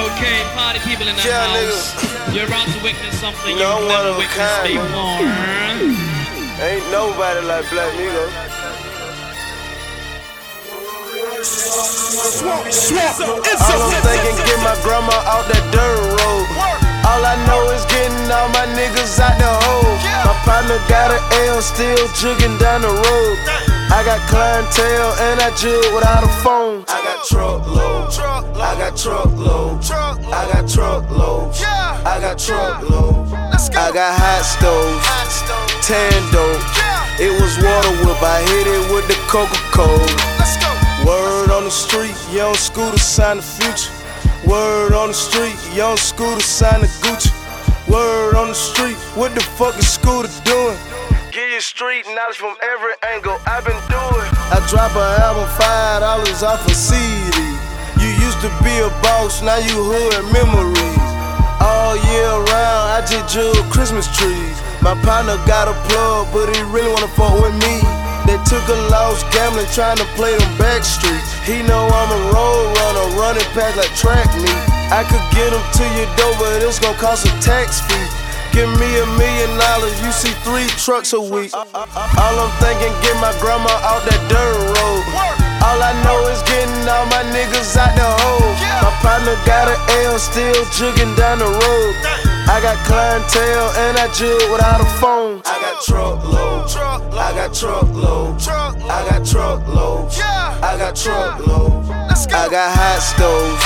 Okay, party people in the Yeah, house. nigga. You're about to witness something You know, you've I'm one never of a witnessed kind, before. Ain't nobody like Black Migo. All I'm thinking, get my grandma out that dirt road. All I know is getting all my niggas out the hole. My partner got an L, still jugging down the road. I got clientele and I jug without a phone. I got truckload, I got truckload, I got truckload, I got truckload. I got hot stove, tan dope. It was water whip, I hit it with the Coca-Cola. Word on the street, young Scooter sign the future. Word on the street, young Scooter sign the Gucci. Word on the street, what the fuck is Scooter doing? Get your street knowledge from every angle, I've been doing. I drop an album, $5 off a CD. You used to be a boss, now you hood memories. All year round, I just jug Christmas trees. My partner got a plug, but he really wanna fuck with me. They took a loss gambling, trying to play them back streets. He know I'm a road runner, running past like track meet. I could get him to your door, but it's gon' cost a tax fee. Give me $1 million, you see 3 trucks a week. All I'm thinking, get my grandma out that dirt road. All I know is getting all my niggas out the hole. My partner got an L, still jugging down the road. I got clientele and I jug without a phone. I got truckload, I got truckload, I got truckload, I got truckload. I got hot stove,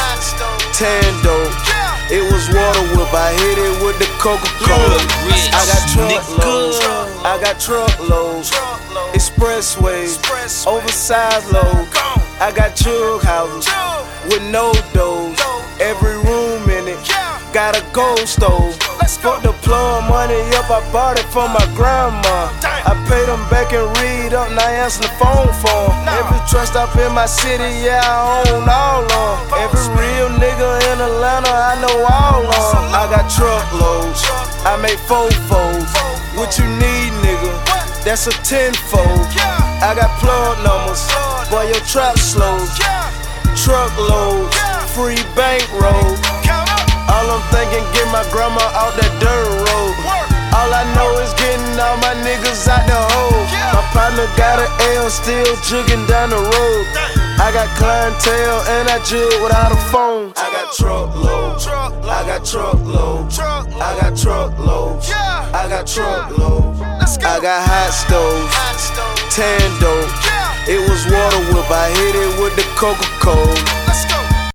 tan dope. It was water whip, I hit it with the Coca-Cola. I got truckloads, I got truckloads, expressways, oversized load. I got jug houses with no doors, every room in it got a gold stove. Fuck the plug money up, I bought it from my grandma. I paid them back and read up, now I answer the phone for 'em. Every truck stop in my city, yeah, I own all of 'em. Every real nigga in Atlanta, I know all of 'em. I got truckloads, I make fofos. What you need, nigga? That's a tenfold. I got plug numbers, boy, your trap slow. Truckloads, free bankroll. All I'm thinking, get my grandma out that dirt road. All I know is getting all my niggas out the hole. My partner got an L, still jugging down the road. I got clientele and I jug without a phone. I got truckload, I got truckload, I got truckload, I got truckload. I got hot stove, tan dope. It was water whip, I hit it with the Coca-Cola.